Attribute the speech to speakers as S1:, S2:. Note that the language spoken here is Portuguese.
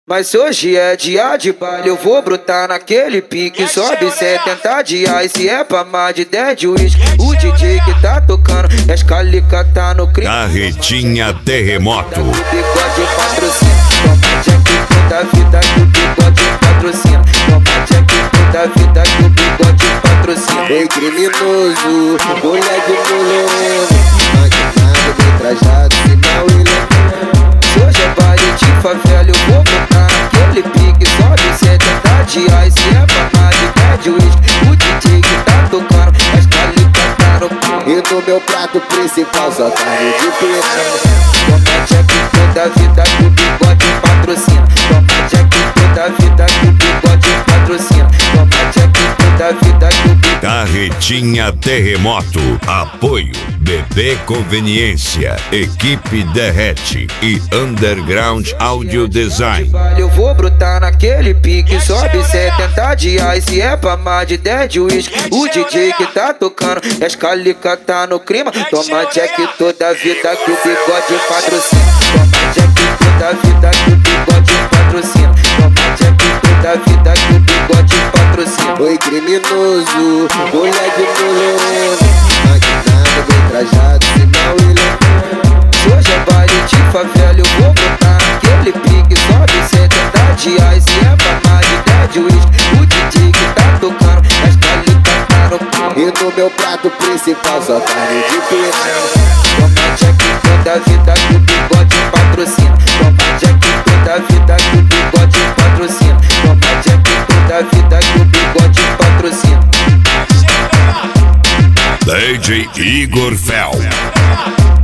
S1: Mas hoje é dia de baile, eu vou brotar naquele pique. Sobe 70 de ice, é pra mais de 10 de uísque. O DJ que tá tocando, as calica tá no crime.
S2: Carretinha Terremoto.
S1: O bigode patrocina, toma jack toda vida que o bigode patrocina. Toma jack toda vida que o bigode patrocina.
S3: Ei, criminoso, moleque mulheroso, maquinado, bem trajado, sinal ele é.
S1: Hoje é baile de favela, eu vou botar naquele pique. Sobe 70 de ice, é pra mais de 10 de uísque. O DJ que tá tocando, as calica tá no crime.
S3: E no meu prato principal só carne de piranha.
S1: Toma jack toda vida que o bigode patrocina. Toma jack toda vida que o bigode patrocina. Toma jack toda vida que o bigode.
S2: Carretinha Terremoto. Apoio BB Conveniência, Equipe Derrete e Underground Audio Design.
S1: Eu vou brotar naquele pique. Sobe 70 de ice, é pra mais de 10 de uísque. O DJ que tá tocando, as calica tá no clima. Toma jack toda vida que o bigode patrocina. Toma jack toda vida que o bigode patrocina. Toma jack toda vida que o bigode patrocina.
S3: Oi, criminoso, moleque mulheroso, maquinado, bem trajado, sinal ele é.
S1: Hoje é baile de favela, eu vou botar naquele pique. Sobe 70 de ice, é pra mais de 10 de uísque. O DJ que tá tocando, as calica tá no crime.
S3: E no meu prato principal só carne de piranha.
S1: Toma jack toda vida que o bigode patrocina. Toma jack toda vida que o bigode patrocina. Toma jack toda vida que o bigode patrocina.
S2: DJ Igor Fel.